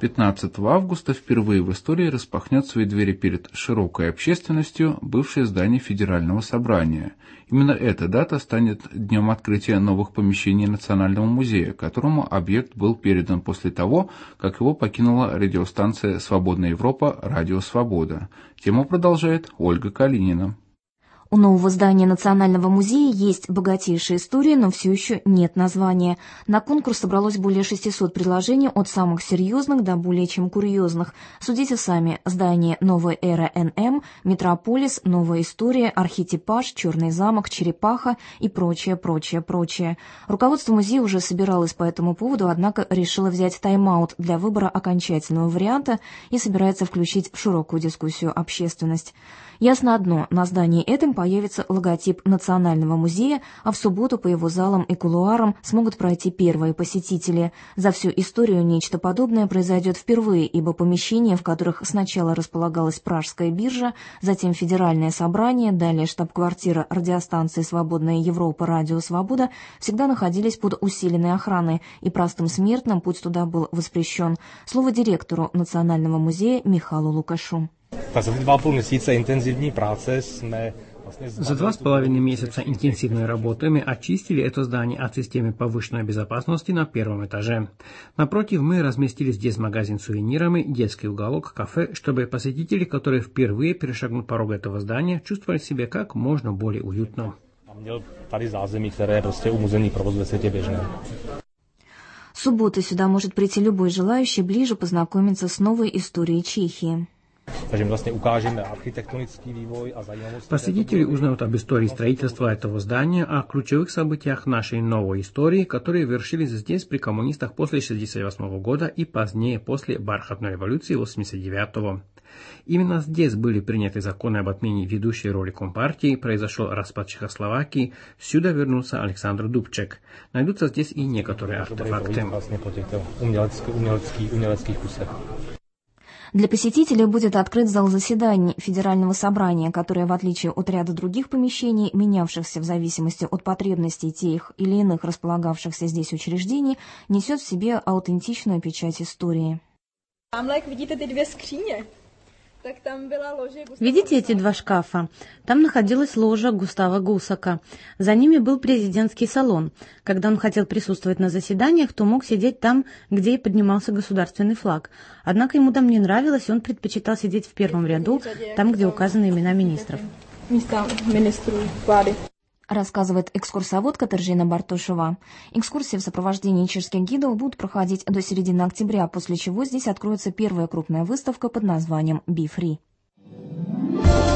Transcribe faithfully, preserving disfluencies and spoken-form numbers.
пятнадцатого августа впервые в истории распахнет свои двери перед широкой общественностью бывшее здание Федерального собрания. Именно эта дата станет днем открытия новых помещений Национального музея, которому объект был передан после того, как его покинула радиостанция «Свободная Европа» «Радио Свобода». Тему продолжает Ольга Калинина. У нового здания Национального музея есть богатейшая история, но все еще нет названия. На конкурс собралось более шестисот предложений от самых серьезных до более чем курьезных. Судите сами. Здание «Новая эра эн эм», «Метрополис», «Новая история», «Архитипаж», «Черный замок», «Черепаха» и прочее, прочее, прочее. Руководство музея уже собиралось по этому поводу, однако решило взять тайм-аут для выбора окончательного варианта и собирается включить в широкую дискуссию общественность. Ясно одно, на здании этом появится логотип Национального музея, а в субботу по его залам и кулуарам смогут пройти первые посетители. За всю историю нечто подобное произойдет впервые, ибо помещения, в которых сначала располагалась Пражская биржа, затем Федеральное собрание, далее штаб-квартира радиостанции «Свободная Европа» «Радио Свобода», всегда находились под усиленной охраной, и простым смертным путь туда был воспрещен. Слово директору Национального музея Михалу Лукашу. За два с половиной месяца интенсивной работы мы очистили это здание от системы повышенной безопасности на первом этаже. Напротив, мы разместили здесь магазин с сувенирами, детский уголок, кафе, чтобы посетители, которые впервые перешагнут порог этого здания, чувствовали себя как можно более уютно. В субботу сюда может прийти любой желающий ближе познакомиться с новой историей Чехии. Посетители узнают об истории строительства этого здания, о ключевых событиях нашей новой истории, которые вершились здесь при коммунистах после шестьдесят восьмого года и позднее после бархатной революции восемьдесят девятого. Именно здесь были приняты законы об отмене ведущей роли Компартии, произошел распад Чехословакии, сюда вернулся Александр Дубчек. Найдутся здесь и некоторые артефакты. Для посетителей будет открыт зал заседаний Федерального собрания, которое, в отличие от ряда других помещений, менявшихся в зависимости от потребностей тех или иных располагавшихся здесь учреждений, несет в себе аутентичную печать истории. Видите эти две скрини? Видите эти два шкафа? Там находилась ложа Густава Гусака. За ними был президентский салон. Когда он хотел присутствовать на заседаниях, то мог сидеть там, где и поднимался государственный флаг. Однако ему там не нравилось, и он предпочитал сидеть в первом ряду, там, где указаны имена министров. Рассказывает экскурсовод Катержина Бартушева. Экскурсии в сопровождении чешских гидов будут проходить до середины октября, после чего здесь откроется первая крупная выставка под названием «Be Free».